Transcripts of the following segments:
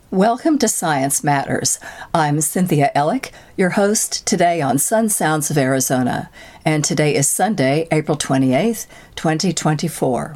Welcome to Science Matters. I'm Cynthia Ellick, your host today on Sun Sounds of Arizona, and today is Sunday, April 28th, 2024.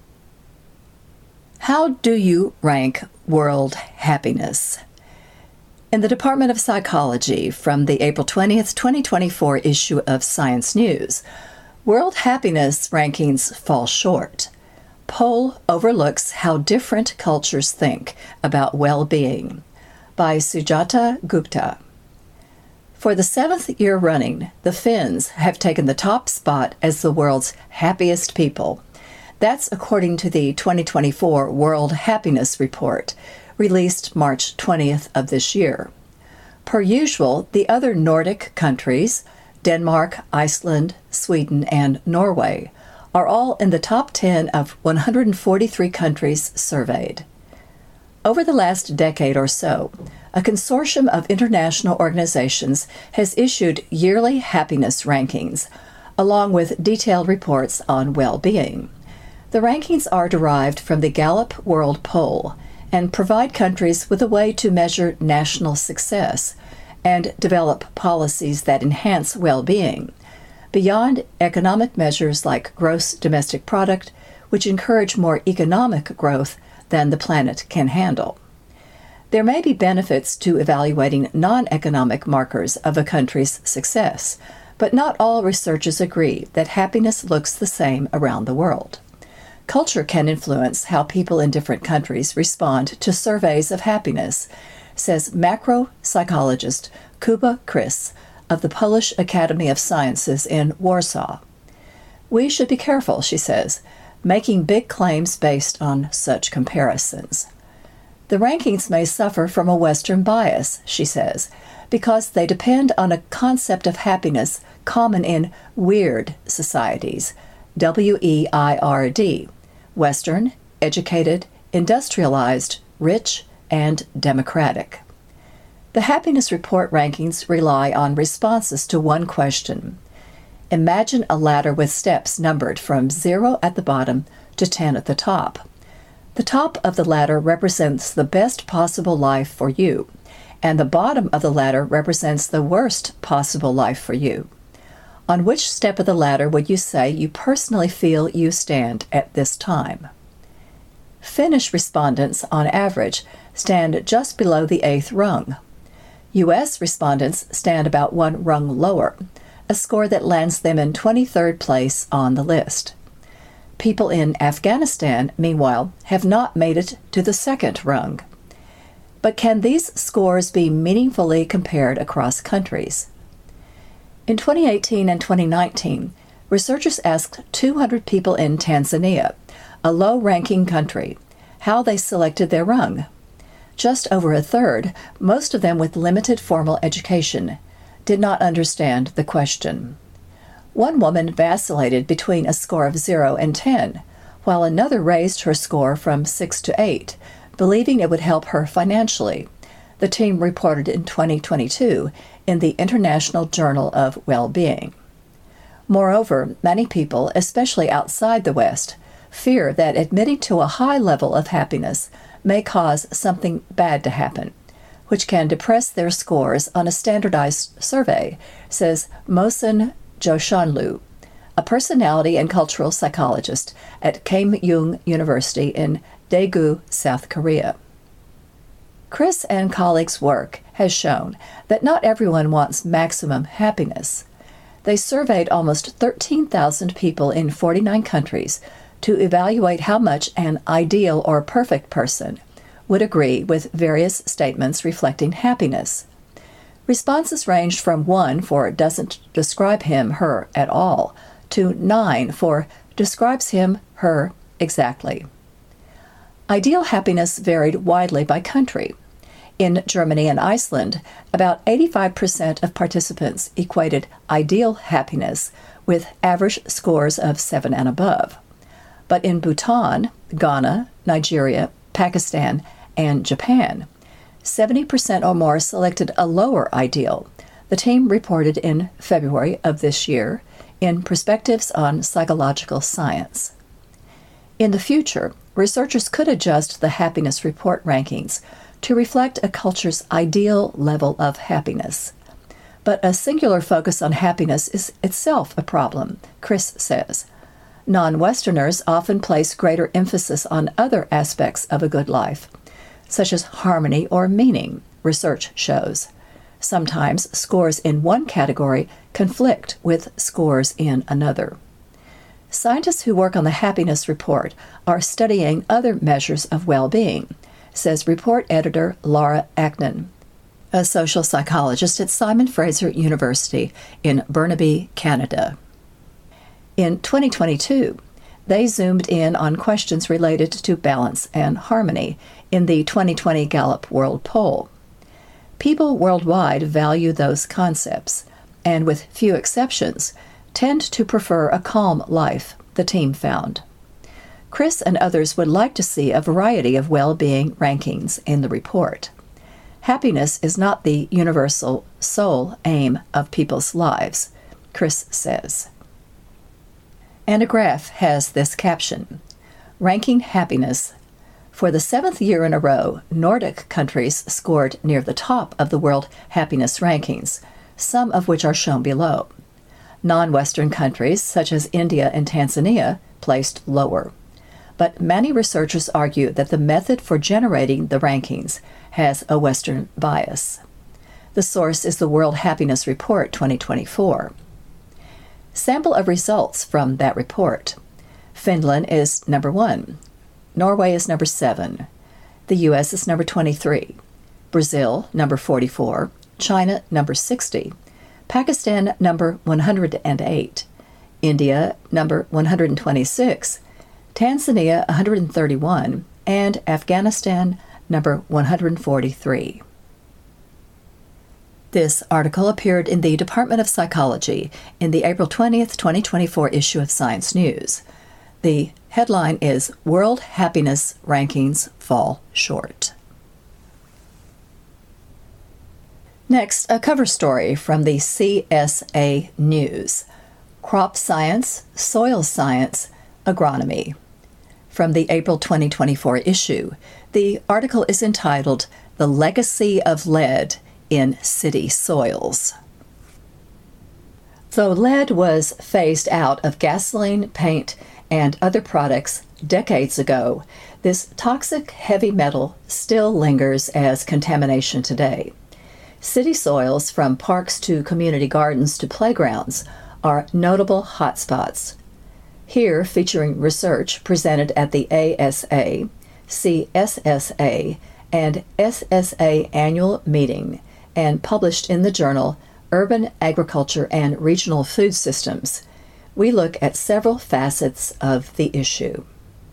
How do you rank world happiness? In the Department of Psychology, from the April 20th, 2024 issue of Science News, world happiness rankings fall short. Poll overlooks how different cultures think about well-being, by Sujata Gupta. For the seventh year running, the Finns have taken the top spot as the world's happiest people. That's according to the 2024 World Happiness Report, released March 20th of this year. Per usual, the other Nordic countries, Denmark, Iceland, Sweden, and Norway, are all in the top 10 of 143 countries surveyed. Over the last decade or so, a consortium of international organizations has issued yearly happiness rankings, along with detailed reports on well-being. The rankings are derived from the Gallup World Poll and provide countries with a way to measure national success and develop policies that enhance well-being, beyond economic measures like gross domestic product, which encourage more economic growth than the planet can handle. There may be benefits to evaluating non-economic markers of a country's success, but not all researchers agree that happiness looks the same around the world. Culture can influence how people in different countries respond to surveys of happiness, says macro-psychologist Kuba Krys of the Polish Academy of Sciences in Warsaw. We should be careful, she says, making big claims based on such comparisons. The rankings may suffer from a Western bias, she says, because they depend on a concept of happiness common in weird societies, W-E-I-R-D, Western, educated, industrialized, rich, and democratic. The Happiness Report rankings rely on responses to one question. Imagine a ladder with steps numbered from 0 at the bottom to 10 at the top. The top of the ladder represents the best possible life for you, and the bottom of the ladder represents the worst possible life for you. On which step of the ladder would you say you personally feel you stand at this time? Finnish respondents, on average, stand just below the 8th rung. U.S. respondents stand about one rung lower, a score that lands them in 23rd place on the list. People in Afghanistan, meanwhile, have not made it to the 2nd rung. But can these scores be meaningfully compared across countries? In 2018 and 2019, researchers asked 200 people in Tanzania, a low-ranking country, how they selected their rung. Just over a third, most of them with limited formal education, did not understand the question. One woman vacillated between a score of 0 and 10, while another raised her score from 6 to 8, believing it would help her financially, the team reported in 2022 in the International Journal of Well-Being. Moreover, many people, especially outside the West, fear that admitting to a high level of happiness may cause something bad to happen, which can depress their scores on a standardized survey, says Mohsen Joshanlu, a personality and cultural psychologist at Keimyung University in Daegu, South Korea. Krys and colleagues' work has shown that not everyone wants maximum happiness. They surveyed almost 13,000 people in 49 countries to evaluate how much an ideal or perfect person would agree with various statements reflecting happiness. Responses ranged from 1 for doesn't describe him, her at all, to 9 for describes him, her exactly. Ideal happiness varied widely by country. In Germany and Iceland, about 85% of participants equated ideal happiness with average scores of 7 and above. But in Bhutan, Ghana, Nigeria, Pakistan, and Japan, 70% or more selected a lower ideal, the team reported in February of this year in Perspectives on Psychological Science. In the future, researchers could adjust the happiness report rankings to reflect a culture's ideal level of happiness. But a singular focus on happiness is itself a problem, Chris says. Non-Westerners often place greater emphasis on other aspects of a good life, such as harmony or meaning, research shows. Sometimes scores in one category conflict with scores in another. Scientists who work on the happiness report are studying other measures of well-being, says report editor Laura Acton, a social psychologist at Simon Fraser University in Burnaby, Canada. In 2022, they zoomed in on questions related to balance and harmony in the 2020 Gallup World Poll. People worldwide value those concepts, and with few exceptions, tend to prefer a calm life, the team found. Chris and others would like to see a variety of well-being rankings in the report. Happiness is not the universal sole aim of people's lives, Chris says. And a graph has this caption, Ranking Happiness. For the 7th year in a row, Nordic countries scored near the top of the World Happiness Rankings, some of which are shown below. Non-Western countries, such as India and Tanzania, placed lower. But many researchers argue that the method for generating the rankings has a Western bias. The source is the World Happiness Report 2024. Sample of results from that report. Finland is number 1. Norway is number 7. The U.S. is number 23. Brazil, number 44. China, number 60. Pakistan, number 108. India, number 126. Tanzania, 131. And Afghanistan, number 143. This article appeared in the Department of Psychology in the April 20th, 2024 issue of Science News. The headline is World Happiness Rankings Fall Short. Next, a cover story from the CSA News. Crop Science, Soil Science, Agronomy. From the April 2024 issue, the article is entitled The Legacy of Lead in City Soils. Though lead was phased out of gasoline, paint, and other products decades ago, this toxic heavy metal still lingers as contamination today. City soils, from parks to community gardens to playgrounds, are notable hotspots. Here, featuring research presented at the ASA, CSSA, and SSA annual meeting and published in the journal Urban Agriculture and Regional Food Systems, we look at several facets of the issue.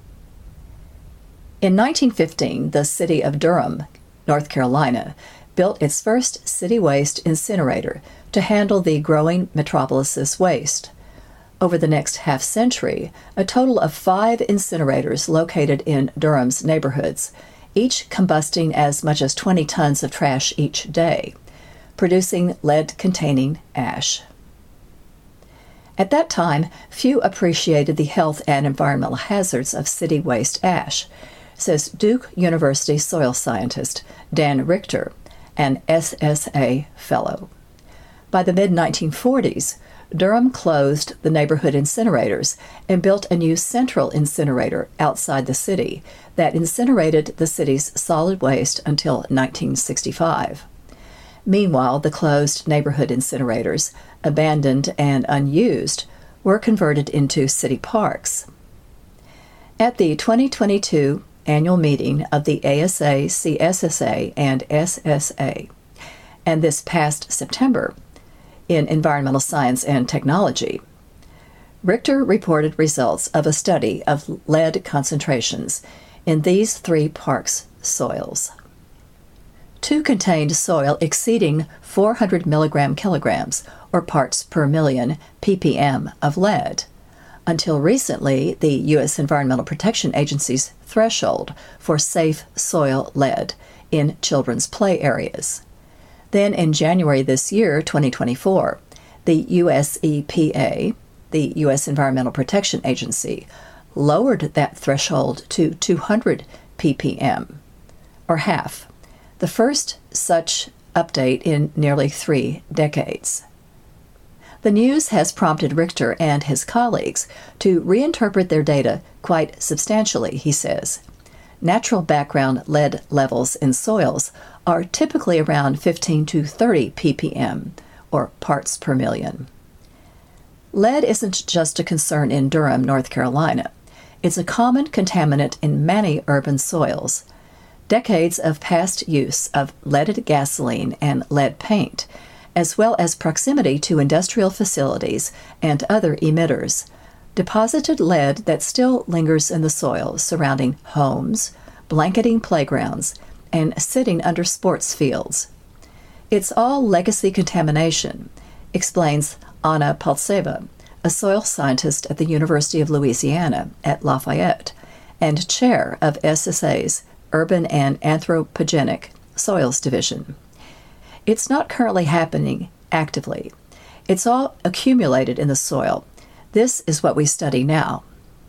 In 1915, the city of Durham, North Carolina, built its first city waste incinerator to handle the growing metropolis's waste. Over the next half-century, a total of 5 incinerators located in Durham's neighborhoods, each combusting as much as 20 tons of trash each day, producing lead-containing ash. At that time, few appreciated the health and environmental hazards of city waste ash, says Duke University soil scientist Dan Richter, an SSA fellow. By the mid-1940s, Durham closed the neighborhood incinerators and built a new central incinerator outside the city that incinerated the city's solid waste until 1965. Meanwhile, the closed neighborhood incinerators, abandoned and unused, were converted into city parks. At the 2022 annual meeting of the ASA, CSSA, and SSA, and this past September, in Environmental Science and Technology, Richter reported results of a study of lead concentrations in these 3 parks' soils. 2 contained soil exceeding 400 kilograms, or parts per million, ppm of lead. Until recently, the U.S. Environmental Protection Agency's threshold for safe soil lead in children's play areas. Then in January this year, 2024, the US EPA, the U.S. Environmental Protection Agency, lowered that threshold to 200 ppm, or half, the first such update in nearly 3 decades. The news has prompted Richter and his colleagues to reinterpret their data quite substantially, he says. Natural background lead levels in soils are typically around 15 to 30 ppm, or parts per million. Lead isn't just a concern in Durham, North Carolina. It's a common contaminant in many urban soils. Decades of past use of leaded gasoline and lead paint, as well as proximity to industrial facilities and other emitters, deposited lead that still lingers in the soil surrounding homes, blanketing playgrounds, and sitting under sports fields. It's all legacy contamination, explains Anna Paltseva, a soil scientist at the University of Louisiana at Lafayette and chair of SSA's Urban and Anthropogenic Soils Division. It's not currently happening actively. It's all accumulated in the soil. This is what we study now.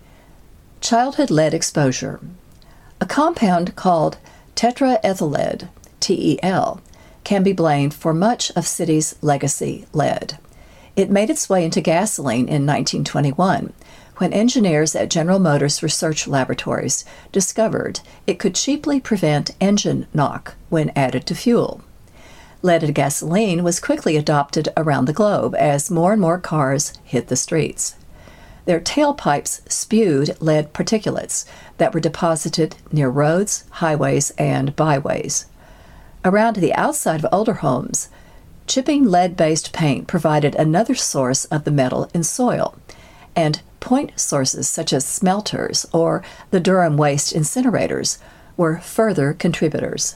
Childhood lead exposure. A compound called tetraethyllead, TEL, can be blamed for much of cities' legacy lead. It made its way into gasoline in 1921, when engineers at General Motors Research Laboratories discovered it could cheaply prevent engine knock when added to fuel. Leaded gasoline was quickly adopted around the globe as more and more cars hit the streets. Their tailpipes spewed lead particulates that were deposited near roads, highways, and byways. Around the outside of older homes, chipping lead-based paint provided another source of the metal in soil, and point sources such as smelters or the Durham waste incinerators were further contributors.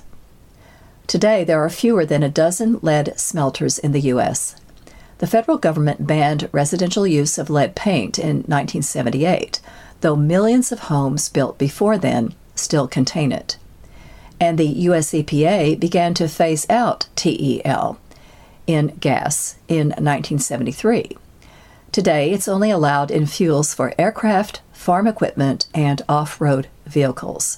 Today, there are fewer than a dozen lead smelters in the U.S. The federal government banned residential use of lead paint in 1978, though millions of homes built before then still contain it. And the U.S. EPA began to phase out TEL in gas in 1973. Today, it's only allowed in fuels for aircraft, farm equipment, and off-road vehicles.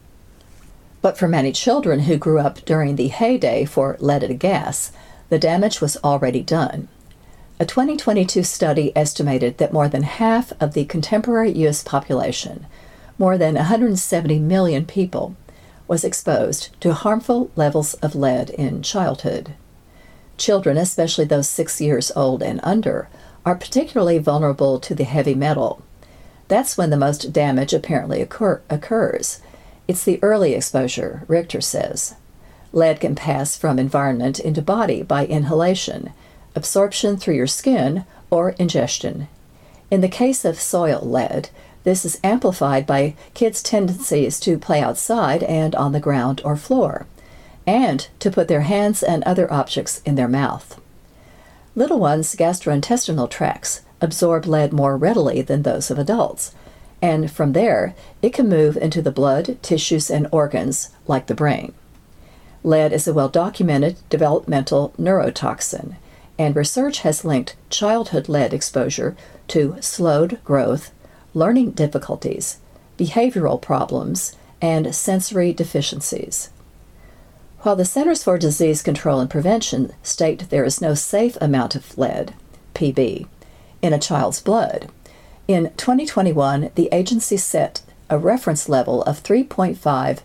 But for many children who grew up during the heyday for leaded gas, the damage was already done. A 2022 study estimated that more than half of the contemporary U.S. population, more than 170 million people, was exposed to harmful levels of lead in childhood. Children, especially those 6 years old and under, are particularly vulnerable to the heavy metal. That's when the most damage apparently occurs. It's the early exposure, Richter says. Lead can pass from environment into body by inhalation, absorption through your skin, or ingestion. In the case of soil lead, this is amplified by kids' tendencies to play outside and on the ground or floor, and to put their hands and other objects in their mouth. Little ones' gastrointestinal tracts absorb lead more readily than those of adults, and from there it can move into the blood, tissues, and organs like the brain. Lead is a well-documented developmental neurotoxin, and research has linked childhood lead exposure to slowed growth, learning difficulties, behavioral problems, and sensory deficiencies. While the Centers for Disease Control and Prevention state there is no safe amount of lead, Pb, in a child's blood, in 2021 the agency set a reference level of 3.5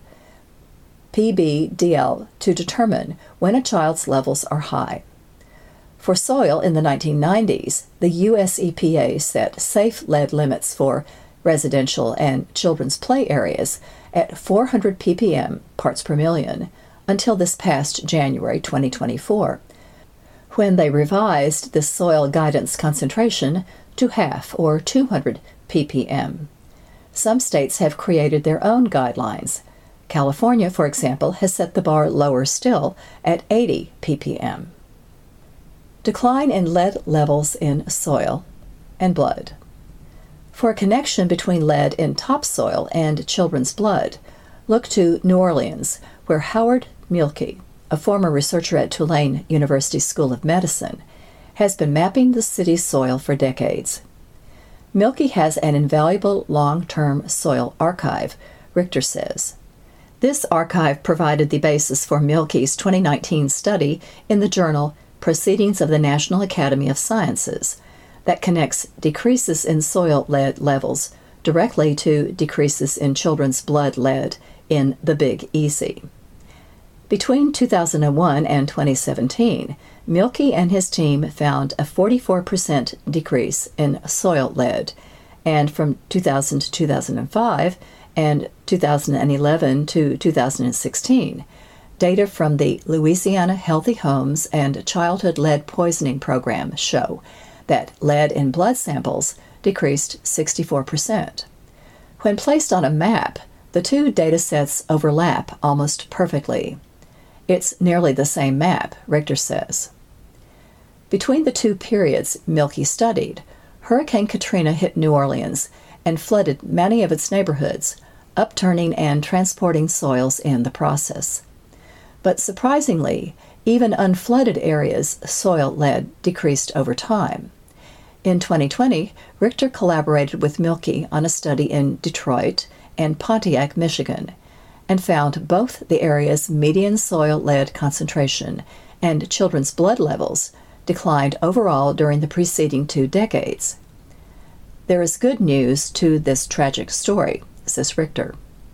Pb/dl to determine when a child's levels are high. For soil in the 1990s, the U.S. EPA set safe lead limits for residential and children's play areas at 400 ppm, parts per million, until this past January 2024, when they revised the soil guidance concentration to half, or 200 ppm. Some states have created their own guidelines. California, for example, has set the bar lower still at 80 ppm. Decline in lead levels in soil and blood. For a connection between lead in topsoil and children's blood, look to New Orleans, where Howard Mielke, a former researcher at Tulane University School of Medicine, has been mapping the city's soil for decades. Mielke has an invaluable long-term soil archive, Richter says. This archive provided the basis for Mielke's 2019 study in the journal Proceedings of the National Academy of Sciences that connects decreases in soil lead levels directly to decreases in children's blood lead in the Big Easy. Between 2001 and 2017, Mielke and his team found a 44% decrease in soil lead, and from 2000 to 2005 and 2011 to 2016, data from the Louisiana Healthy Homes and Childhood Lead Poisoning Program show that lead in blood samples decreased 64%. When placed on a map, the two data sets overlap almost perfectly. It's nearly the same map, Richter says. Between the two periods Mielke studied, Hurricane Katrina hit New Orleans and flooded many of its neighborhoods, upturning and transporting soils in the process. But surprisingly, even unflooded areas' soil lead decreased over time. In 2020, Richter collaborated with Mielke on a study in Detroit and Pontiac, Michigan, and found both the area's median soil lead concentration and children's blood levels declined overall during the preceding 2 decades. There is good news to this tragic story, says Richter.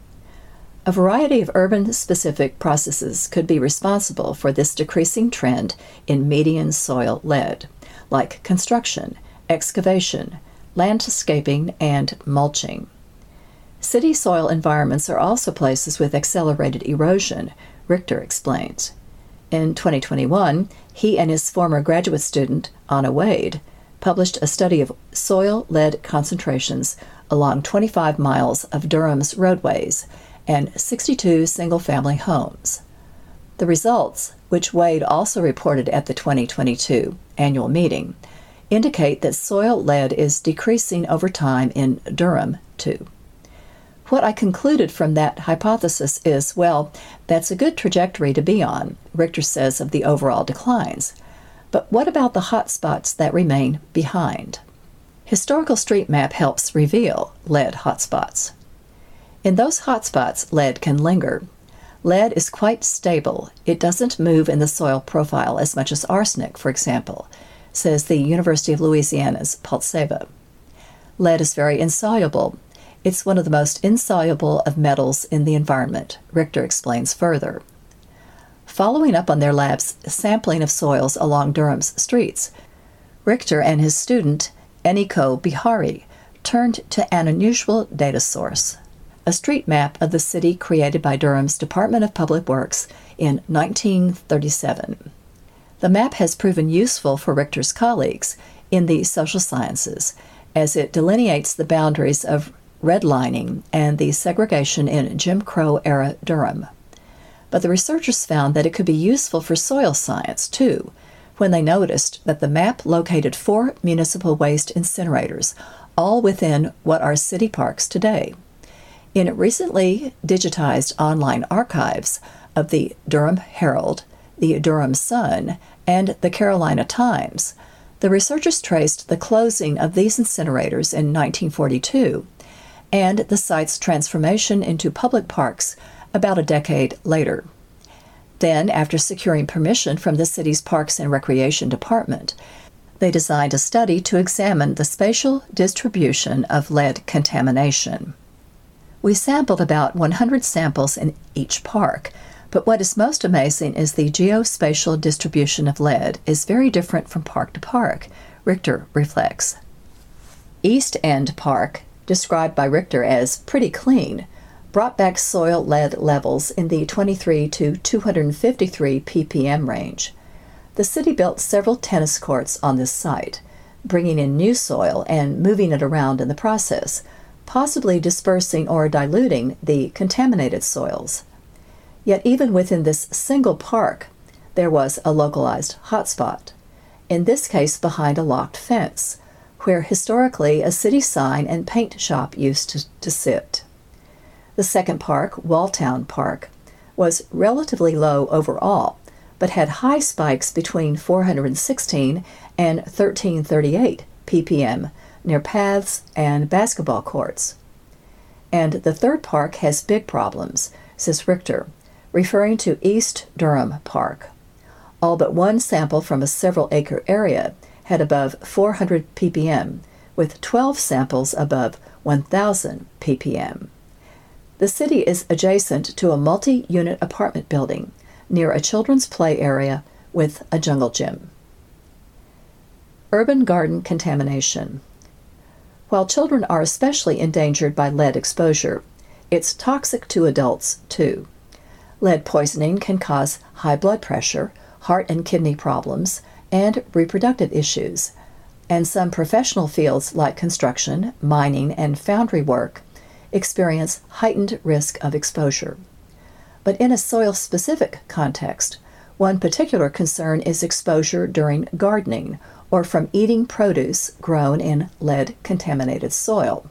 A variety of urban-specific processes could be responsible for this decreasing trend in median soil lead, like construction, excavation, landscaping, and mulching. City soil environments are also places with accelerated erosion, Richter explains. In 2021, he and his former graduate student, Anna Wade, published a study of soil lead concentrations along 25 miles of Durham's roadways and 62 single-family homes. The results, which Wade also reported at the 2022 annual meeting, indicate that soil lead is decreasing over time in Durham, too. What I concluded from that hypothesis is, well, that's a good trajectory to be on, Richter says of the overall declines. But what about the hot spots that remain behind? Historical Street Map helps reveal lead hotspots. In those hotspots, lead can linger. Lead is quite stable. It doesn't move in the soil profile as much as arsenic, for example, says the University of Louisiana's Paul Seba. Lead is very insoluble. It's one of the most insoluble of metals in the environment, Richter explains further. Following up on their lab's sampling of soils along Durham's streets, Richter and his student, Eniko Bihari, turned to an unusual data source, a street map of the city created by Durham's Department of Public Works in 1937. The map has proven useful for Richter's colleagues in the social sciences, as it delineates the boundaries of redlining and the segregation in Jim Crow-era Durham. But the researchers found that it could be useful for soil science, too, when they noticed that the map located 4 municipal waste incinerators, all within what are city parks today. In recently digitized online archives of the Durham Herald, the Durham Sun, and the Carolina Times, the researchers traced the closing of these incinerators in 1942 and the site's transformation into public parks about a decade later. Then, after securing permission from the city's Parks and Recreation Department, they designed a study to examine the spatial distribution of lead contamination. We sampled about 100 samples in each park, but what is most amazing is the geospatial distribution of lead is very different from park to park, Richter reflects. East End Park, described by Richter as pretty clean, brought back soil lead levels in the 23 to 253 ppm range. The city built several tennis courts on this site, bringing in new soil and moving it around in the process, possibly dispersing or diluting the contaminated soils. Yet even within this single park, there was a localized hotspot, in this case behind a locked fence, where historically a city sign and paint shop used to sit. The second park, Walltown Park, was relatively low overall, but had high spikes between 416 and 1338 ppm near paths and basketball courts. And the third park has big problems, says Richter, referring to East Durham Park. All but one sample from a several-acre area had above 400 ppm, with 12 samples above 1,000 ppm. The city is adjacent to a multi-unit apartment building near a children's play area with a jungle gym. Urban garden contamination. While children are especially endangered by lead exposure, it's toxic to adults too. Lead poisoning can cause high blood pressure, heart and kidney problems, and reproductive issues, and some professional fields like construction, mining, and foundry work experience heightened risk of exposure. But in a soil-specific context, one particular concern is exposure during gardening or from eating produce grown in lead-contaminated soil.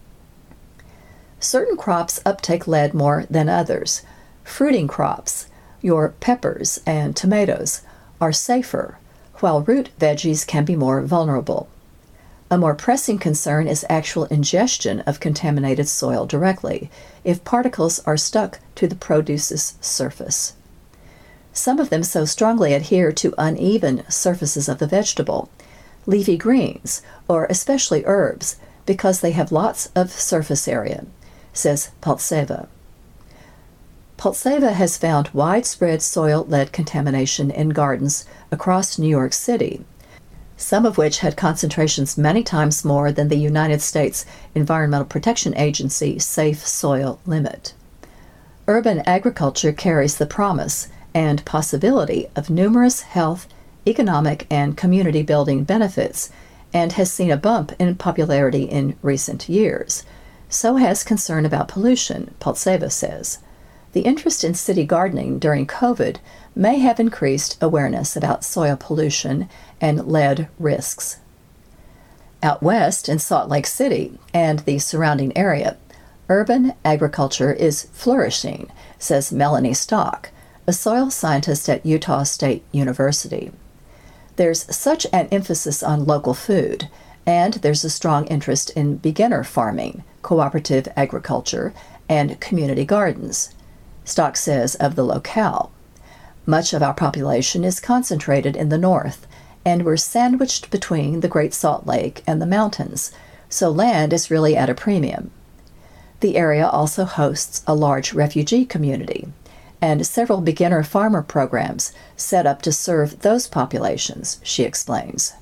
Certain crops uptake lead more than others. Fruiting crops, your peppers and tomatoes, are safer, while root veggies can be more vulnerable. A more pressing concern is actual ingestion of contaminated soil directly, if particles are stuck to the produce's surface. Some of them so strongly adhere to uneven surfaces of the vegetable, leafy greens, or especially herbs, because they have lots of surface area, says Paltseva. Paltseva has found widespread soil lead contamination in gardens across New York City, some of which had concentrations many times more than the United States Environmental Protection Agency safe soil limit. Urban agriculture carries the promise and possibility of numerous health, economic, and community-building benefits, and has seen a bump in popularity in recent years. So has concern about pollution, Paltseva says. The interest in city gardening during COVID may have increased awareness about soil pollution and lead risks. Out west in Salt Lake City and the surrounding area, urban agriculture is flourishing, says Melanie Stock, a soil scientist at Utah State University. There's such an emphasis on local food, and there's a strong interest in beginner farming, cooperative agriculture, and community gardens. Stock says of the locale, much of our population is concentrated in the north, and we're sandwiched between the Great Salt Lake and the mountains, so land is really at a premium. The area also hosts a large refugee community, and several beginner farmer programs set up to serve those populations, she explains.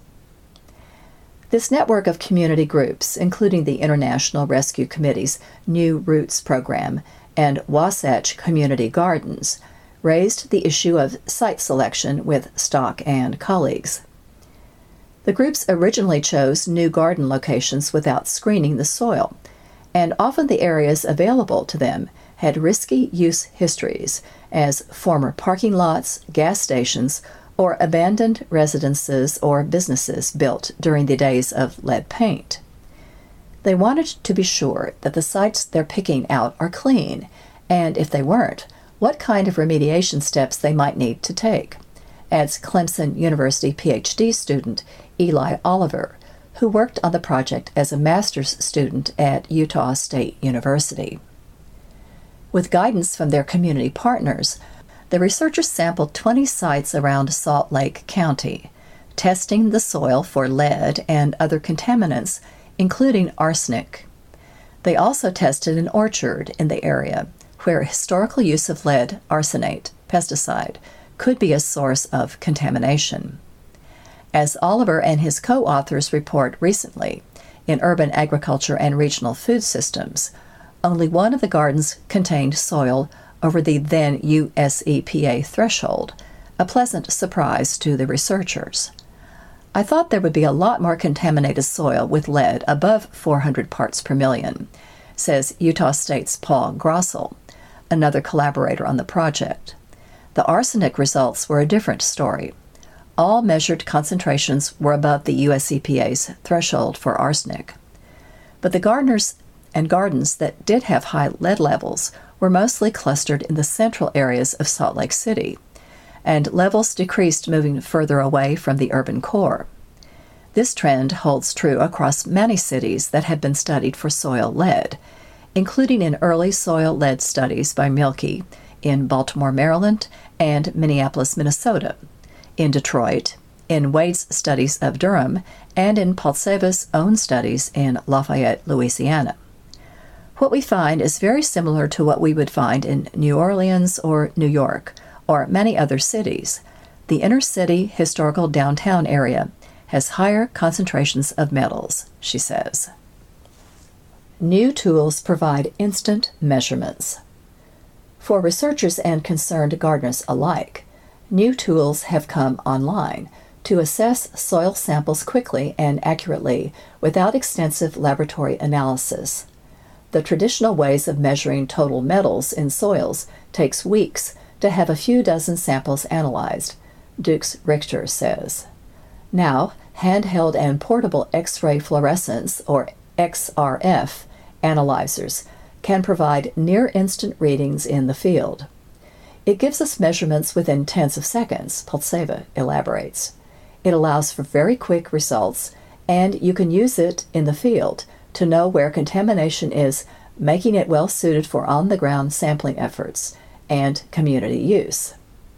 This network of community groups, including the International Rescue Committee's New Roots program and Wasatch Community Gardens, raised the issue of site selection with Stock and colleagues. The groups originally chose new garden locations without screening the soil, and often the areas available to them had risky use histories as former parking lots, gas stations, or abandoned residences or businesses built during the days of lead paint. They wanted to be sure that the sites they're picking out are clean, and if they weren't, what kind of remediation steps they might need to take, adds Clemson University PhD student Eli Oliver, who worked on the project as a master's student at Utah State University. With guidance from their community partners, the researchers sampled 20 sites around Salt Lake County, testing the soil for lead and other contaminants, including arsenic. They also tested an orchard in the area where historical use of lead arsenate, pesticide, could be a source of contamination. As Oliver and his co-authors report recently in Urban Agriculture and Regional Food Systems, only one of the gardens contained soil over the then US EPA threshold, a pleasant surprise to the researchers. I thought there would be a lot more contaminated soil with lead above 400 parts per million, says Utah State's Paul Grossel, another collaborator on the project. The arsenic results were a different story. All measured concentrations were above the US EPA's threshold for arsenic. But the gardens that did have high lead levels were mostly clustered in the central areas of Salt Lake City, and levels decreased moving further away from the urban core. This trend holds true across many cities that have been studied for soil lead, including in early soil lead studies by Mielke in Baltimore, Maryland, and Minneapolis, Minnesota, in Detroit, in Wade's studies of Durham, and in Paltseva's own studies in Lafayette, Louisiana. What we find is very similar to what we would find in New Orleans or New York, or many other cities. The inner city historical downtown area has higher concentrations of metals, she says. New tools provide instant measurements. For researchers and concerned gardeners alike, new tools have come online to assess soil samples quickly and accurately without extensive laboratory analysis. The traditional ways of measuring total metals in soils takes weeks to have a few dozen samples analyzed, Dukes Richter says. Now, handheld and portable X-ray fluorescence, or XRF, analyzers can provide near-instant readings in the field. It gives us measurements within tens of seconds, Paltseva elaborates. It allows for very quick results, and you can use it in the field to know where contamination is, making it well suited for on-the-ground sampling efforts and community use.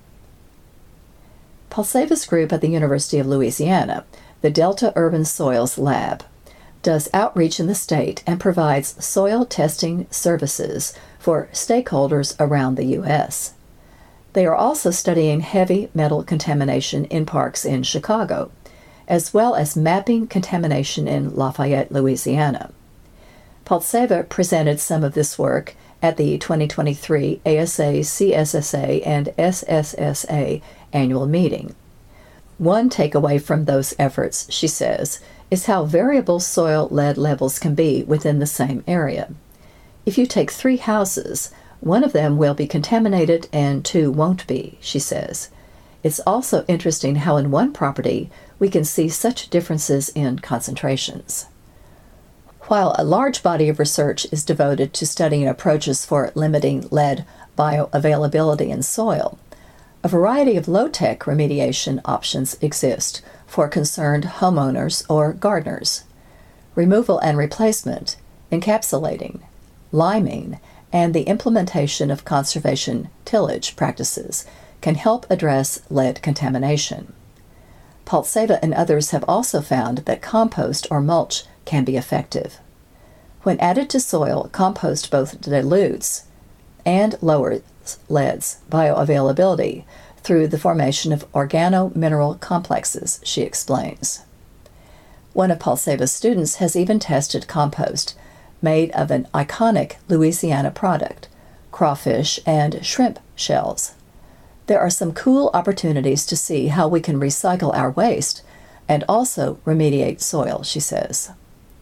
Paltseva's group at the University of Louisiana, the Delta Urban Soils Lab, does outreach in the state and provides soil testing services for stakeholders around the U.S. They are also studying heavy metal contamination in parks in Chicago, as well as mapping contamination in Lafayette, Louisiana. Paltseva presented some of this work at the 2023 ASA, CSSA, and SSSA annual meeting. One takeaway from those efforts, she says, is how variable soil lead levels can be within the same area. If you take 3 houses, one of them will be contaminated and 2 won't be, she says. It's also interesting how in one property we can see such differences in concentrations. While a large body of research is devoted to studying approaches for limiting lead bioavailability in soil, a variety of low-tech remediation options exist for concerned homeowners or gardeners. Removal and replacement, encapsulating, liming, and the implementation of conservation tillage practices can help address lead contamination. Paltseva and others have also found that compost or mulch can be effective. When added to soil, compost both dilutes and lowers lead's bioavailability through the formation of organo-mineral complexes, she explains. One of Paltseva's students has even tested compost made of an iconic Louisiana product, crawfish and shrimp shells. There are some cool opportunities to see how we can recycle our waste and also remediate soil, she says.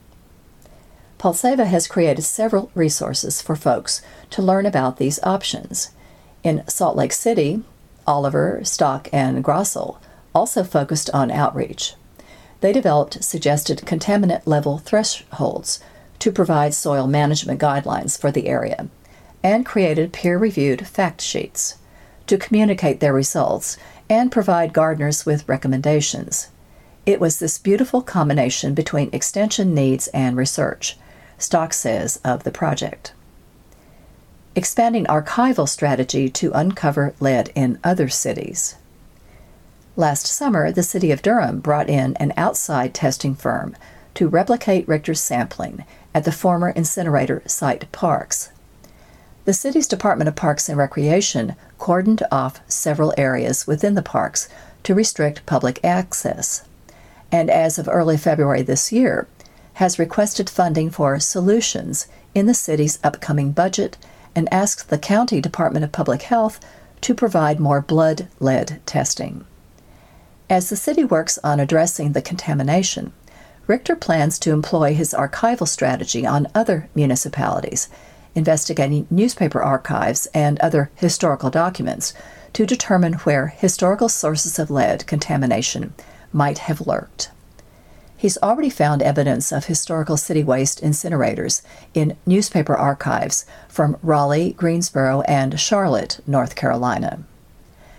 Paltseva has created several resources for folks to learn about these options. In Salt Lake City, Oliver, Stock, and Grossel also focused on outreach. They developed suggested contaminant level thresholds to provide soil management guidelines for the area and created peer-reviewed fact sheets to communicate their results and provide gardeners with recommendations. It was this beautiful combination between extension needs and research, Stock says of the project. Expanding archival strategy to uncover lead in other cities. Last summer, the city of Durham brought in an outside testing firm to replicate Richter's sampling at the former incinerator site parks. The city's Department of Parks and Recreation cordoned off several areas within the parks to restrict public access, and as of early February this year, has requested funding for solutions in the city's upcoming budget and asked the County Department of Public Health to provide more blood lead testing. As the city works on addressing the contamination, Richter plans to employ his archival strategy on other municipalities, investigating newspaper archives and other historical documents to determine where historical sources of lead contamination might have lurked. He's already found evidence of historical city waste incinerators in newspaper archives from Raleigh, Greensboro, and Charlotte, North Carolina.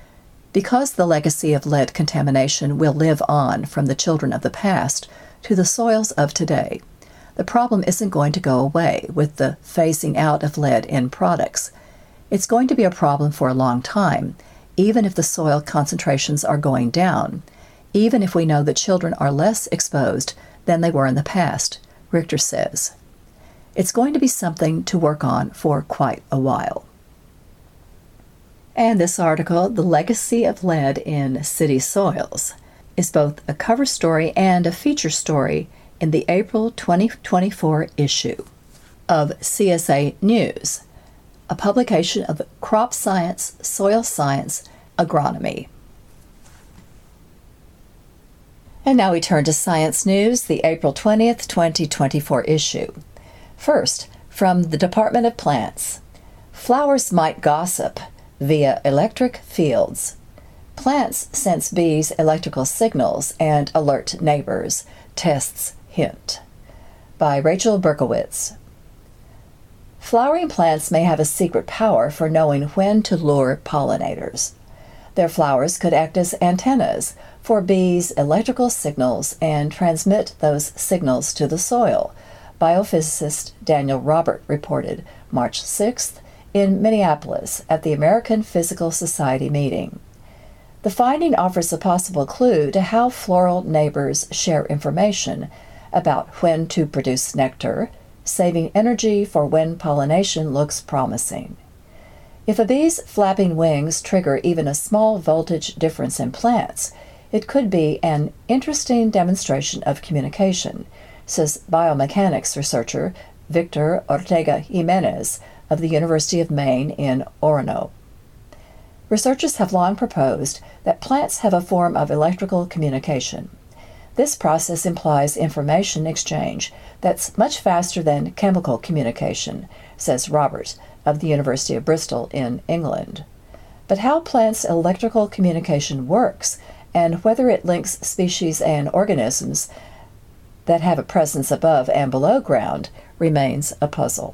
Because the legacy of lead contamination will live on from the children of the past to the soils of today, the problem isn't going to go away with the phasing out of lead in products. It's going to be a problem for a long time, even if the soil concentrations are going down, even if we know that children are less exposed than they were in the past, Richter says. It's going to be something to work on for quite a while. And this article, The Legacy of Lead in City Soils, is both a cover story and a feature story in the April 2024 issue of CSA News, a publication of Crop Science, Soil Science, Agronomy. And now we turn to Science News, the April 20th, 2024 issue. First, from the Department of Plants. Flowers might gossip via electric fields. Plants sense bees' electrical signals and alert neighbors, tests hint. By Rachel Berkowitz. Flowering plants may have a secret power for knowing when to lure pollinators. Their flowers could act as antennas for bees' electrical signals and transmit those signals to the soil, biophysicist Daniel Robert reported March 6th in Minneapolis at the American Physical Society meeting. The finding offers a possible clue to how floral neighbors share information about when to produce nectar, saving energy for when pollination looks promising. If a bee's flapping wings trigger even a small voltage difference in plants, it could be an interesting demonstration of communication, says biomechanics researcher Victor Ortega Jimenez of the University of Maine in Orono. Researchers have long proposed that plants have a form of electrical communication. This process implies information exchange that's much faster than chemical communication, says Robert of the University of Bristol in England. But how plants' electrical communication works and whether it links species and organisms that have a presence above and below ground remains a puzzle.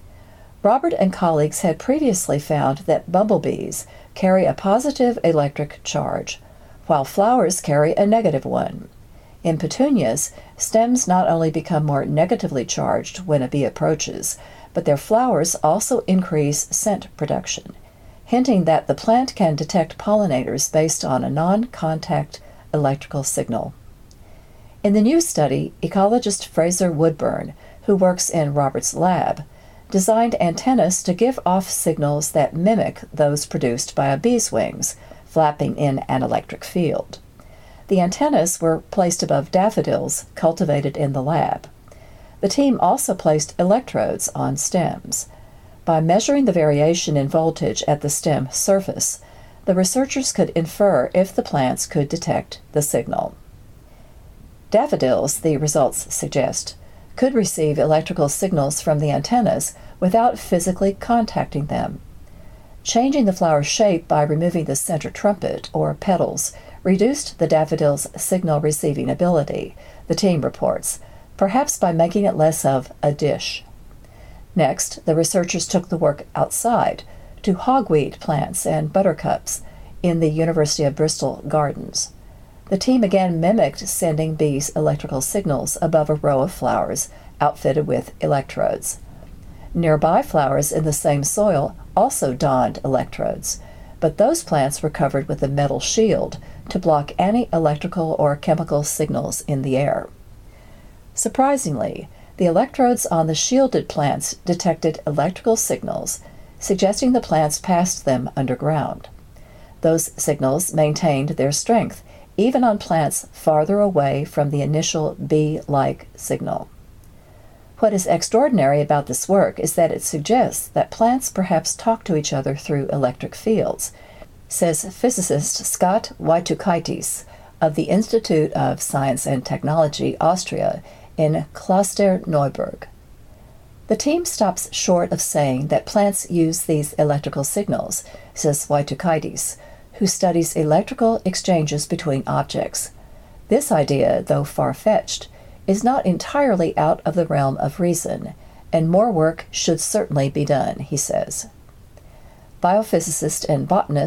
Robert and colleagues had previously found that bumblebees carry a positive electric charge, while flowers carry a negative one. In petunias, stems not only become more negatively charged when a bee approaches, but their flowers also increase scent production, hinting that the plant can detect pollinators based on a non-contact electrical signal. In the new study, ecologist Fraser Woodburn, who works in Robert's lab, designed antennas to give off signals that mimic those produced by a bee's wings, flapping in an electric field. The antennas were placed above daffodils cultivated in the lab. The team also placed electrodes on stems. By measuring the variation in voltage at the stem surface, the researchers could infer if the plants could detect the signal. Daffodils, the results suggest, could receive electrical signals from the antennas without physically contacting them. Changing the flower shape by removing the center trumpet, or petals, reduced the daffodil's signal-receiving ability, the team reports, perhaps by making it less of a dish. Next, the researchers took the work outside to hogweed plants and buttercups in the University of Bristol gardens. The team again mimicked sending bees electrical signals above a row of flowers outfitted with electrodes. Nearby flowers in the same soil also donned electrodes, but those plants were covered with a metal shield to block any electrical or chemical signals in the air. Surprisingly, the electrodes on the shielded plants detected electrical signals, suggesting the plants passed them underground. Those signals maintained their strength even on plants farther away from the initial bee-like signal. What is extraordinary about this work is that it suggests that plants perhaps talk to each other through electric fields, says physicist Scott Waitukaitis of the Institute of Science and Technology, Austria, in Klosterneuburg. The team stops short of saying that plants use these electrical signals, says Waitukaitis, who studies electrical exchanges between objects. This idea, though far-fetched, is not entirely out of the realm of reason, and more work should certainly be done, he says. Biophysicist and botanist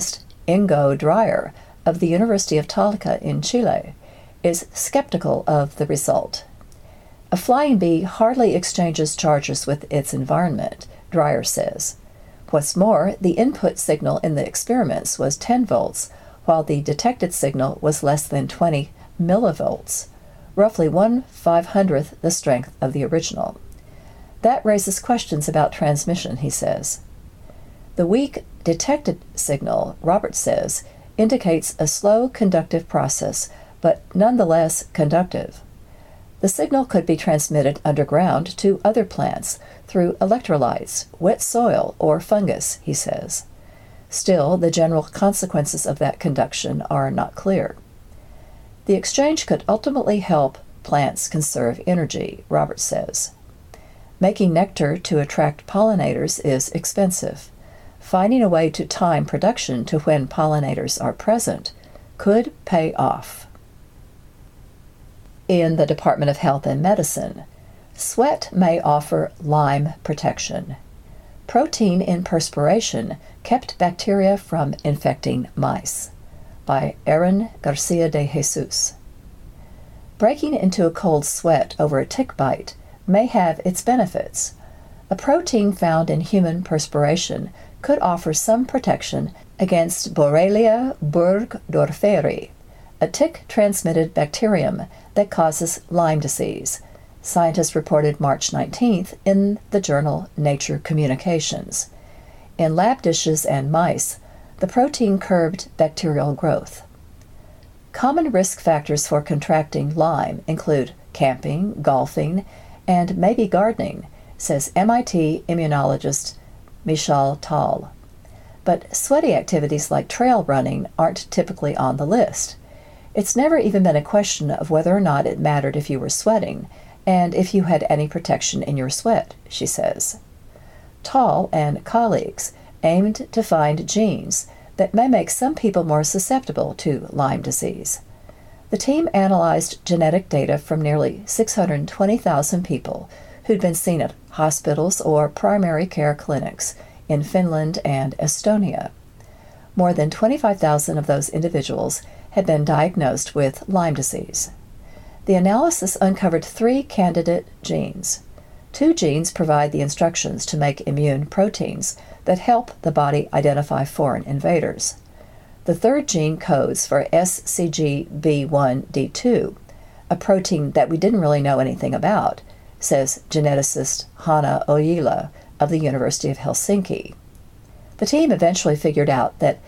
Ingo Dreyer of the University of Talca in Chile is skeptical of the result. A flying bee hardly exchanges charges with its environment, Dreyer says. What's more, the input signal in the experiments was 10 volts, while the detected signal was less than 20 millivolts, roughly 1/500th the strength of the original. That raises questions about transmission, he says. The weak detected signal, Roberts says, indicates a slow conductive process, but nonetheless conductive. The signal could be transmitted underground to other plants through electrolytes, wet soil, or fungus, he says. Still, the general consequences of that conduction are not clear. The exchange could ultimately help plants conserve energy, Roberts says. Making nectar to attract pollinators is expensive. Finding a way to time production to when pollinators are present could pay off. In the Department of Health and Medicine, sweat may offer Lyme protection. Protein in perspiration kept bacteria from infecting mice, by Aaron Garcia de Jesus. Breaking into a cold sweat over a tick bite may have its benefits. A protein found in human perspiration could offer some protection against Borrelia burgdorferi, a tick-transmitted bacterium that causes Lyme disease, scientists reported March 19th in the journal Nature Communications. In lab dishes and mice, the protein curbed bacterial growth. Common risk factors for contracting Lyme include camping, golfing, and maybe gardening, says MIT immunologist Michal Tal. But sweaty activities like trail running aren't typically on the list. It's never even been a question of whether or not it mattered if you were sweating, and if you had any protection in your sweat, she says. Tal and colleagues aimed to find genes that may make some people more susceptible to Lyme disease. The team analyzed genetic data from nearly 620,000 people who'd been seen at hospitals or primary care clinics in Finland and Estonia. More than 25,000 of those individuals had been diagnosed with Lyme disease. The analysis uncovered 3 candidate genes. 2 genes provide the instructions to make immune proteins that help the body identify foreign invaders. The 3rd gene codes for SCGB1D2, a protein that we didn't really know anything about, says geneticist Hanna Ojala of the University of Helsinki. The team eventually figured out that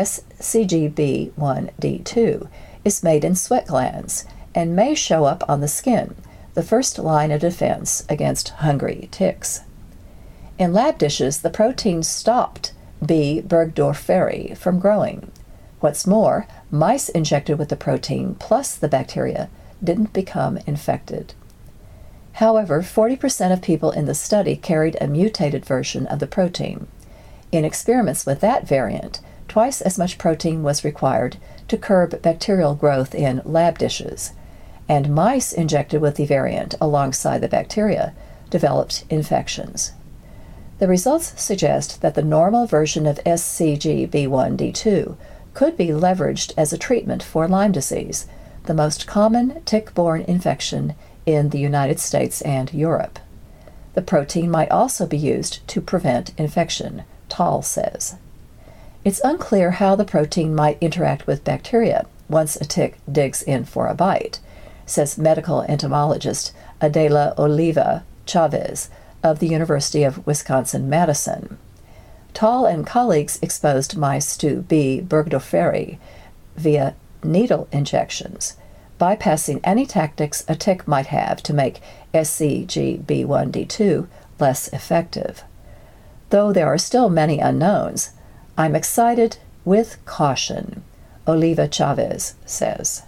SCGB1D2 is made in sweat glands and may show up on the skin, the first line of defense against hungry ticks. In lab dishes, the protein stopped B. burgdorferi from growing. What's more, mice injected with the protein plus the bacteria didn't become infected. However, 40% of people in the study carried a mutated version of the protein. In experiments with that variant, twice as much protein was required to curb bacterial growth in lab dishes, and mice injected with the variant alongside the bacteria developed infections. The results suggest that the normal version of SCGB1D2 could be leveraged as a treatment for Lyme disease, the most common tick-borne infection in the United States and Europe. The protein might also be used to prevent infection, Tal says. It's unclear how the protein might interact with bacteria once a tick digs in for a bite, says medical entomologist Adela Oliva Chavez of the University of Wisconsin-Madison. Tal and colleagues exposed mice to B. burgdorferi via needle injections, bypassing any tactics a tick might have to make SCGB1D2 less effective. Though there are still many unknowns, I'm excited with caution, Oliva Chavez says.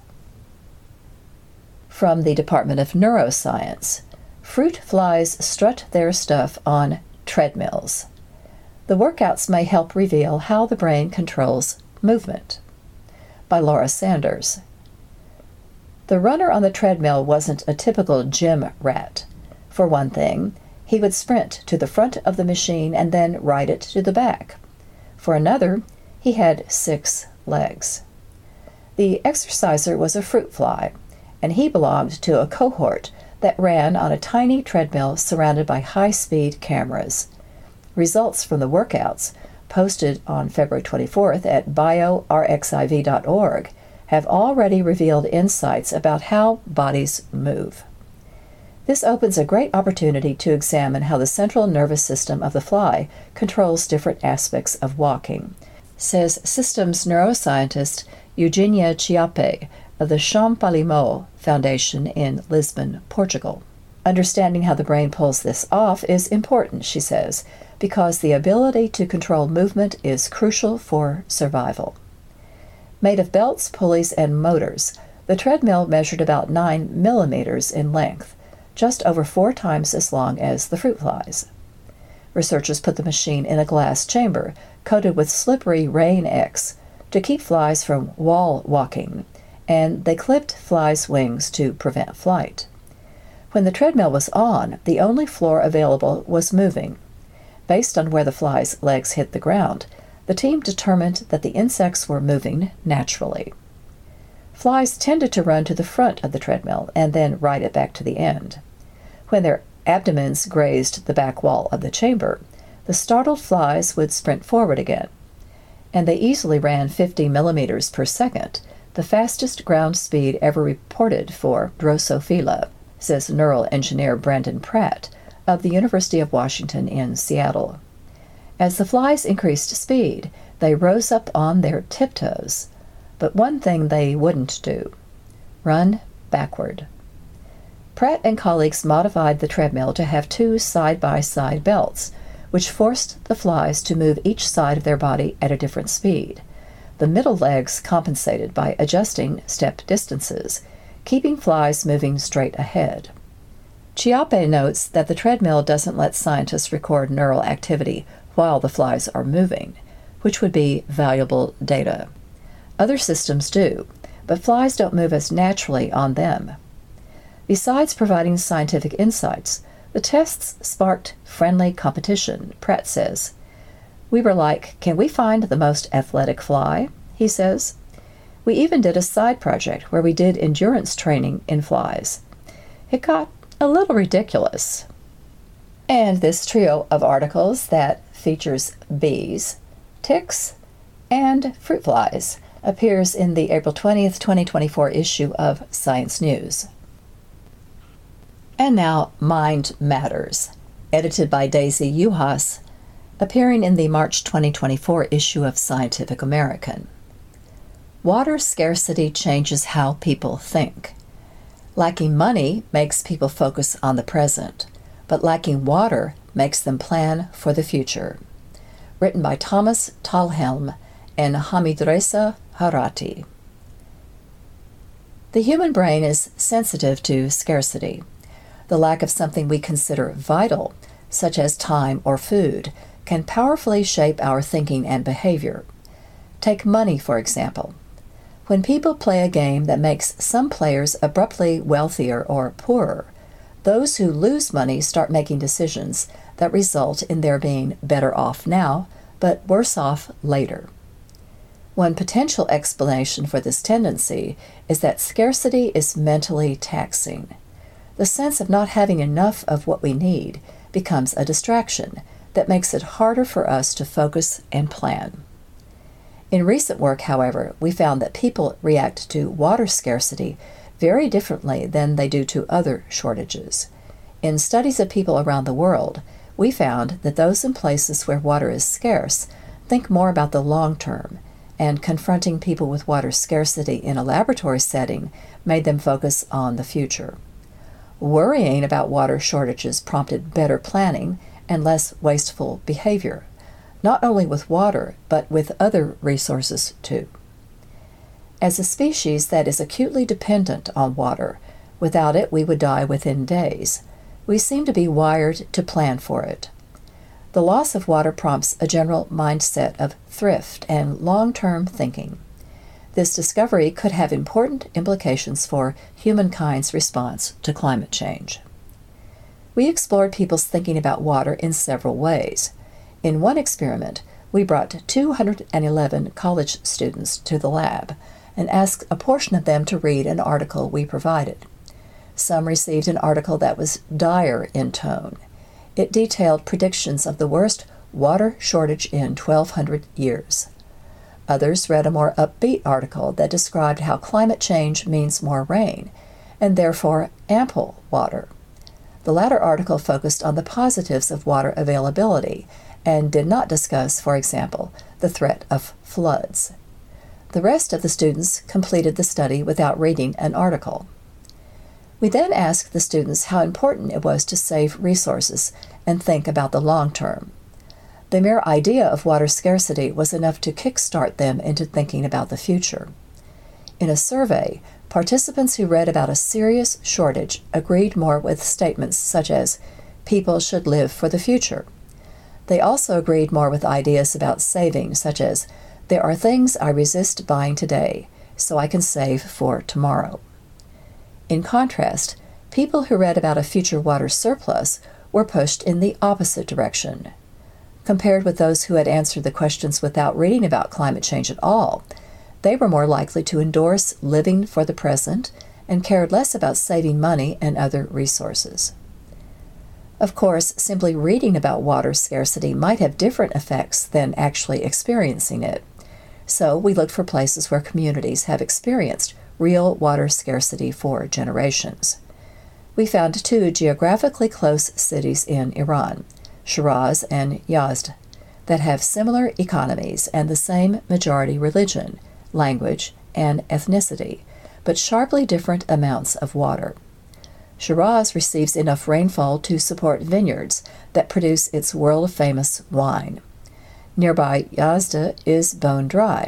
From the Department of Neuroscience, fruit flies strut their stuff on treadmills. The workouts may help reveal how the brain controls movement. By Laura Sanders. The runner on the treadmill wasn't a typical gym rat. For one thing, he would sprint to the front of the machine and then ride it to the back. For another, He had 6 legs. The exerciser was a fruit fly, and he belonged to a cohort that ran on a tiny treadmill surrounded by high-speed cameras. Results from the workouts, posted on February 24th at biorxiv.org, have already revealed insights about how bodies move. This opens a great opportunity to examine how the central nervous system of the fly controls different aspects of walking, says systems neuroscientist Eugenia Chiappe of the Champalimaud Foundation in Lisbon, Portugal. Understanding how the brain pulls this off is important, she says, because the ability to control movement is crucial for survival. Made of belts, pulleys, and motors, the treadmill measured about 9 millimeters in length, just over 4 times as long as the fruit flies. Researchers put the machine in a glass chamber coated with slippery Rain-X to keep flies from wall walking, and they clipped flies' wings to prevent flight. When the treadmill was on, the only floor available was moving. Based on where the flies' legs hit the ground, the team determined that the insects were moving naturally. Flies tended to run to the front of the treadmill and then ride it back to the end. When their abdomens grazed the back wall of the chamber, the startled flies would sprint forward again, and they easily ran 50 millimeters per second, the fastest ground speed ever reported for Drosophila, says neural engineer Brandon Pratt of the University of Washington in Seattle. As the flies increased speed, they rose up on their tiptoes, but one thing they wouldn't do: run backward. Pratt and colleagues modified the treadmill to have 2 side-by-side belts, which forced the flies to move each side of their body at a different speed. The middle legs compensated by adjusting step distances, keeping flies moving straight ahead. Chiappe notes that the treadmill doesn't let scientists record neural activity while the flies are moving, which would be valuable data. Other systems do, but flies don't move as naturally on them. Besides providing scientific insights, the tests sparked friendly competition, Pratt says. We were like, can we find the most athletic fly? He says. We even did a side project where we did endurance training in flies. It got a little ridiculous. And this trio of articles that features bees, ticks, and fruit flies appears in the April 20th, 2024 issue of Science News. And now, Mind Matters, edited by Daisy Yuhas, appearing in the March 2024 issue of Scientific American. Water scarcity changes how people think. Lacking money makes people focus on the present, but lacking water makes them plan for the future. Written by Thomas Talhelm and Hamidreza Harati. The human brain is sensitive to scarcity. The lack of something we consider vital, such as time or food, can powerfully shape our thinking and behavior. Take money, for example. When people play a game that makes some players abruptly wealthier or poorer, those who lose money start making decisions that result in their being better off now, but worse off later. One potential explanation for this tendency is that scarcity is mentally taxing. The sense of not having enough of what we need becomes a distraction that makes it harder for us to focus and plan. In recent work, however, we found that people react to water scarcity very differently than they do to other shortages. In studies of people around the world, we found that those in places where water is scarce think more about the long term, and confronting people with water scarcity in a laboratory setting made them focus on the future. Worrying about water shortages prompted better planning and less wasteful behavior, not only with water, but with other resources too. As a species that is acutely dependent on water, without it we would die within days, we seem to be wired to plan for it. The loss of water prompts a general mindset of thrift and long-term thinking. This discovery could have important implications for humankind's response to climate change. We explored people's thinking about water in several ways. In one experiment, we brought 211 college students to the lab and asked a portion of them to read an article we provided. Some received an article that was dire in tone. It detailed predictions of the worst water shortage in 1,200 years. Others read a more upbeat article that described how climate change means more rain, and therefore ample water. The latter article focused on the positives of water availability and did not discuss, for example, the threat of floods. The rest of the students completed the study without reading an article. We then asked the students how important it was to save resources and think about the long term. The mere idea of water scarcity was enough to kickstart them into thinking about the future. In a survey, participants who read about a serious shortage agreed more with statements such as, "People should live for the future." They also agreed more with ideas about saving, such as, "There are things I resist buying today, so I can save for tomorrow." In contrast, people who read about a future water surplus were pushed in the opposite direction. Compared with those who had answered the questions without reading about climate change at all, they were more likely to endorse living for the present and cared less about saving money and other resources. Of course, simply reading about water scarcity might have different effects than actually experiencing it. So we looked for places where communities have experienced real water scarcity for generations. We found two geographically close cities in Iran, Shiraz and Yazd, that have similar economies and the same majority religion, language, and ethnicity, but sharply different amounts of water. Shiraz receives enough rainfall to support vineyards that produce its world-famous wine. Nearby Yazd is bone dry.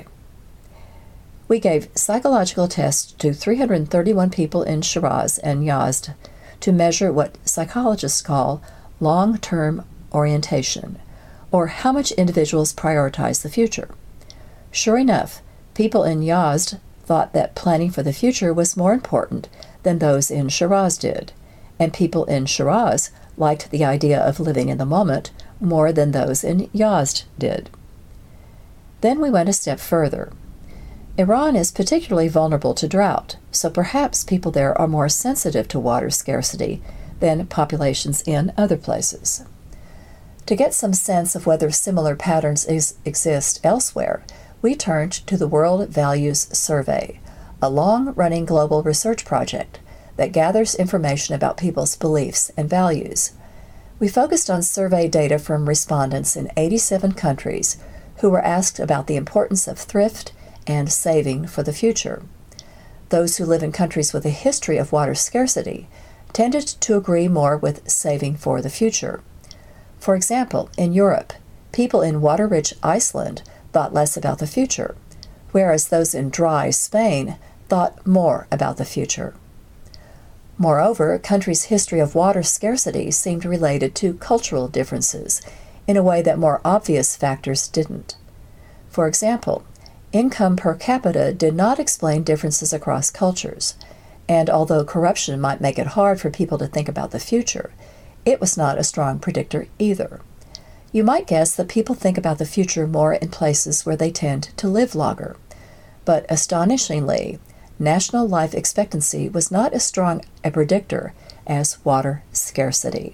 We gave psychological tests to 331 people in Shiraz and Yazd to measure what psychologists call long-term orientation, or how much individuals prioritize the future. Sure enough, people in Yazd thought that planning for the future was more important than those in Shiraz did, and people in Shiraz liked the idea of living in the moment more than those in Yazd did. Then we went a step further. Iran is particularly vulnerable to drought, so perhaps people there are more sensitive to water scarcity than populations in other places. To get some sense of whether similar patterns exist elsewhere, we turned to the World Values Survey, a long-running global research project that gathers information about people's beliefs and values. We focused on survey data from respondents in 87 countries who were asked about the importance of thrift and saving for the future. Those who live in countries with a history of water scarcity tended to agree more with saving for the future. For example, in Europe, people in water-rich Iceland thought less about the future, whereas those in dry Spain thought more about the future. Moreover, countries' history of water scarcity seemed related to cultural differences in a way that more obvious factors didn't. For example, income per capita did not explain differences across cultures, and although corruption might make it hard for people to think about the future, it was not a strong predictor either. You might guess that people think about the future more in places where they tend to live longer, but astonishingly, national life expectancy was not as strong a predictor as water scarcity.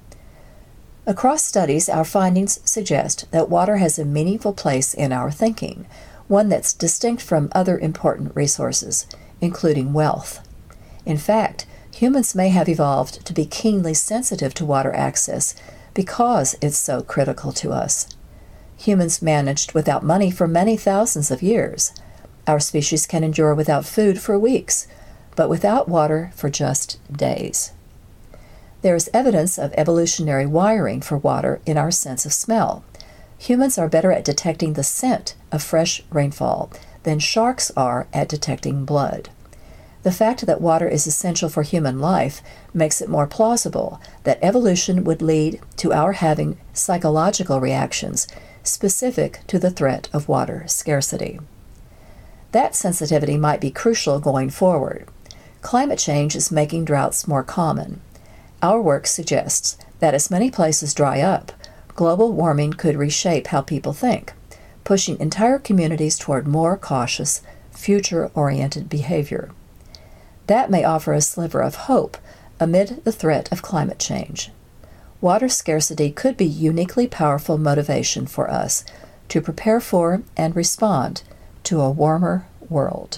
Across studies, our findings suggest that water has a meaningful place in our thinking, one that's distinct from other important resources, including wealth. In fact, humans may have evolved to be keenly sensitive to water access because it's so critical to us. Humans managed without money for many thousands of years. Our species can endure without food for weeks, but without water for just days. There is evidence of evolutionary wiring for water in our sense of smell. Humans are better at detecting the scent of fresh rainfall than sharks are at detecting blood. The fact that water is essential for human life makes it more plausible that evolution would lead to our having psychological reactions specific to the threat of water scarcity. That sensitivity might be crucial going forward. Climate change is making droughts more common. Our work suggests that as many places dry up, global warming could reshape how people think, pushing entire communities toward more cautious, future-oriented behavior. That may offer a sliver of hope amid the threat of climate change. Water scarcity could be uniquely powerful motivation for us to prepare for and respond to a warmer world.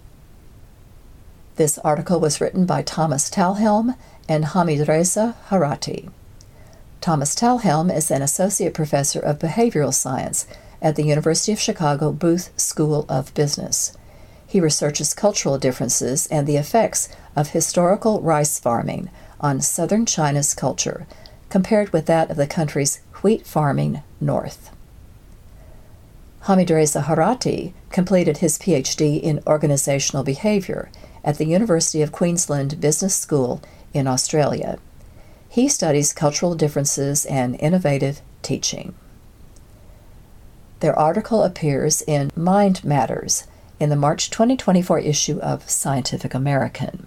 This article was written by Thomas Talhelm and Hamidreza Harati. Thomas Talhelm is an associate professor of behavioral science at the University of Chicago Booth School of Business. He researches cultural differences and the effects of historical rice farming on southern China's culture, compared with that of the country's wheat farming north. Hamidreza Harati completed his PhD in organizational behavior at the University of Queensland Business School in Australia. He studies cultural differences and innovative teaching. Their article appears in Mind Matters in the March 2024 issue of Scientific American.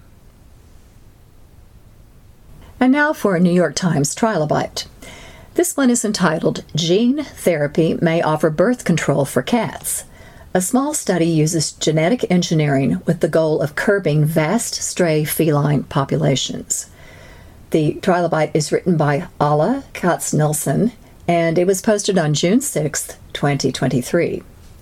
And now for a New York Times Trilobite. This one is entitled, Gene Therapy May Offer Birth Control for Cats. A small study uses genetic engineering with the goal of curbing vast stray feline populations. The Trilobite is written by Alla Katz-Nielsen, and it was posted on June 6, 2023.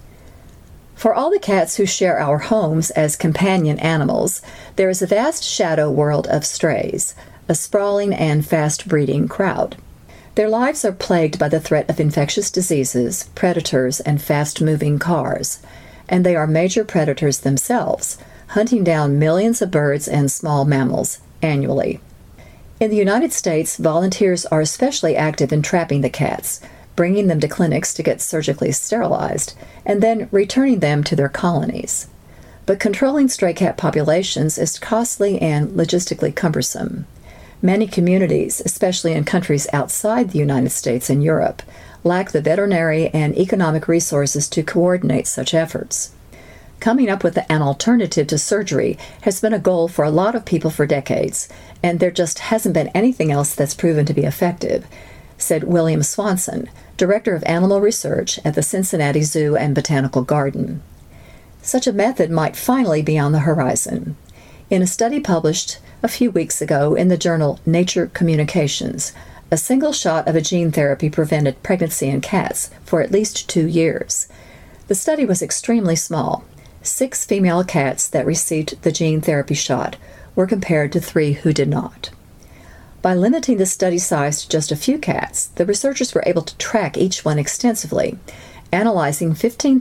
For all the cats who share our homes as companion animals, there is a vast shadow world of strays, a sprawling and fast-breeding crowd. Their lives are plagued by the threat of infectious diseases, predators, and fast-moving cars, and they are major predators themselves, hunting down millions of birds and small mammals annually. In the United States, volunteers are especially active in trapping the cats, bringing them to clinics to get surgically sterilized, and then returning them to their colonies. But controlling stray cat populations is costly and logistically cumbersome. Many communities, especially in countries outside the United States and Europe, lack the veterinary and economic resources to coordinate such efforts. Coming up with an alternative to surgery has been a goal for a lot of people for decades, and there just hasn't been anything else that's proven to be effective, said William Swanson, Director of Animal Research at the Cincinnati Zoo and Botanical Garden. Such a method might finally be on the horizon. In a study published a few weeks ago in the journal Nature Communications, a single shot of a gene therapy prevented pregnancy in cats for at least 2 years. The study was extremely small. 6 female cats that received the gene therapy shot were compared to 3 who did not. By limiting the study size to just a few cats, the researchers were able to track each one extensively, analyzing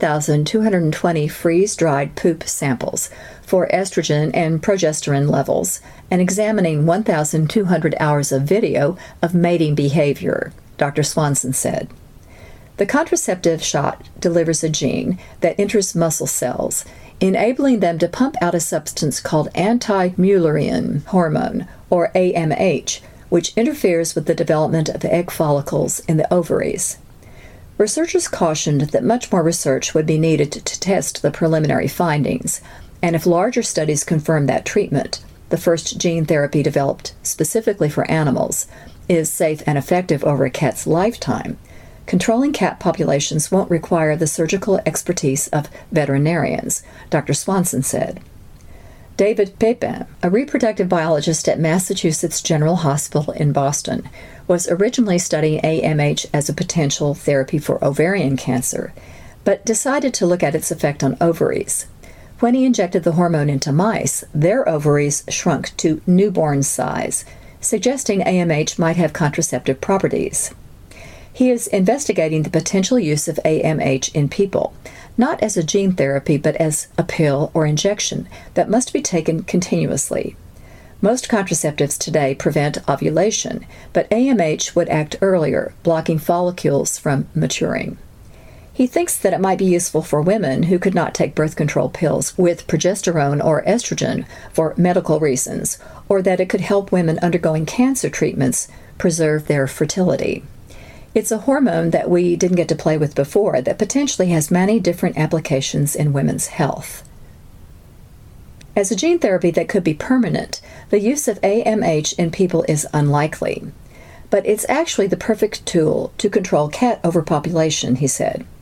15,220 freeze-dried poop samples for estrogen and progesterone levels, and examining 1,200 hours of video of mating behavior, Dr. Swanson said. The contraceptive shot delivers a gene that enters muscle cells, enabling them to pump out a substance called anti-Mullerian hormone, or AMH, which interferes with the development of egg follicles in the ovaries. Researchers cautioned that much more research would be needed to test the preliminary findings, and if larger studies confirm that treatment, the first gene therapy developed specifically for animals, is safe and effective over a cat's lifetime, controlling cat populations won't require the surgical expertise of veterinarians, Dr. Swanson said. David Pepin, a reproductive biologist at Massachusetts General Hospital in Boston, was originally studying AMH as a potential therapy for ovarian cancer, but decided to look at its effect on ovaries. When he injected the hormone into mice, their ovaries shrunk to newborn size, suggesting AMH might have contraceptive properties. He is investigating the potential use of AMH in people, not as a gene therapy but as a pill or injection that must be taken continuously. Most contraceptives today prevent ovulation, but AMH would act earlier, blocking follicles from maturing. He thinks that it might be useful for women who could not take birth control pills with progesterone or estrogen for medical reasons, or that it could help women undergoing cancer treatments preserve their fertility. It's a hormone that we didn't get to play with before that potentially has many different applications in women's health. As a gene therapy that could be permanent, the use of AMH in people is unlikely. But it's actually the perfect tool to control cat overpopulation, he said.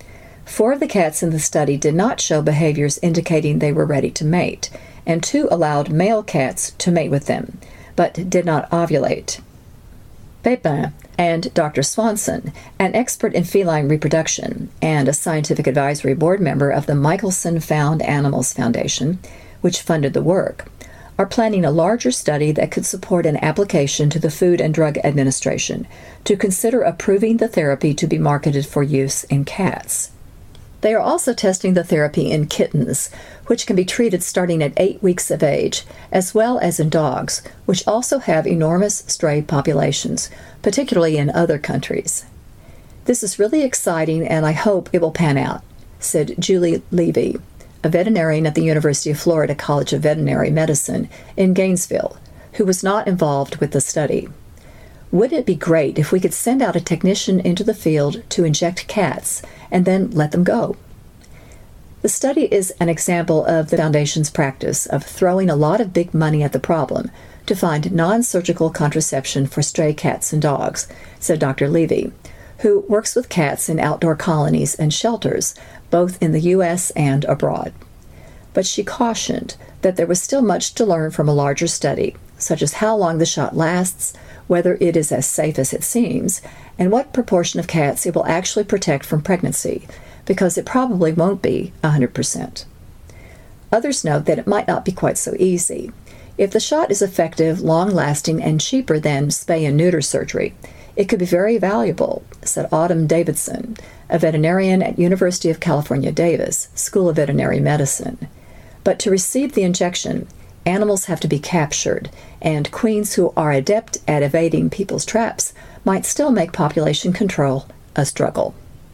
4 of the cats in the study did not show behaviors indicating they were ready to mate, and 2 allowed male cats to mate with them, but did not ovulate. Pepin and Dr. Swanson, an expert in feline reproduction and a scientific advisory board member of the Michelson Found Animals Foundation, which funded the work, are planning a larger study that could support an application to the Food and Drug Administration to consider approving the therapy to be marketed for use in cats. They are also testing the therapy in kittens, which can be treated starting at 8 weeks of age, as well as in dogs, which also have enormous stray populations, particularly in other countries. "This is really exciting, and I hope it will pan out," said Julie Levy, a veterinarian at the University of Florida College of Veterinary Medicine in Gainesville, who was not involved with the study. "Wouldn't it be great if we could send out a technician into the field to inject cats and then let them go?" The study is an example of the Foundation's practice of throwing a lot of big money at the problem to find non-surgical contraception for stray cats and dogs, said Dr. Levy, who works with cats in outdoor colonies and shelters, both in the U.S. and abroad. But she cautioned that there was still much to learn from a larger study, such as how long the shot lasts, whether it is as safe as it seems, and what proportion of cats it will actually protect from pregnancy, because it probably won't be 100%. Others note that it might not be quite so easy. If the shot is effective, long-lasting, and cheaper than spay and neuter surgery, it could be very valuable, said Autumn Davidson, a veterinarian at University of California, Davis, School of Veterinary Medicine. But to receive the injection, animals have to be captured, and queens who are adept at evading people's traps might still make population control a struggle.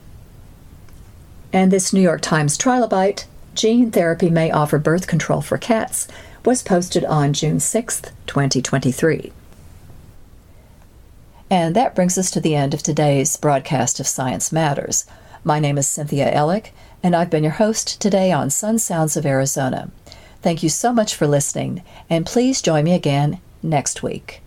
And this New York Times Trilobite, Gene Therapy May Offer Birth Control for Cats, was posted on June 6, 2023. And that brings us to the end of today's broadcast of Science Matters. My name is Cynthia Ellick, and I've been your host today on Sun Sounds of Arizona. Thank you so much for listening, and please join me again next week.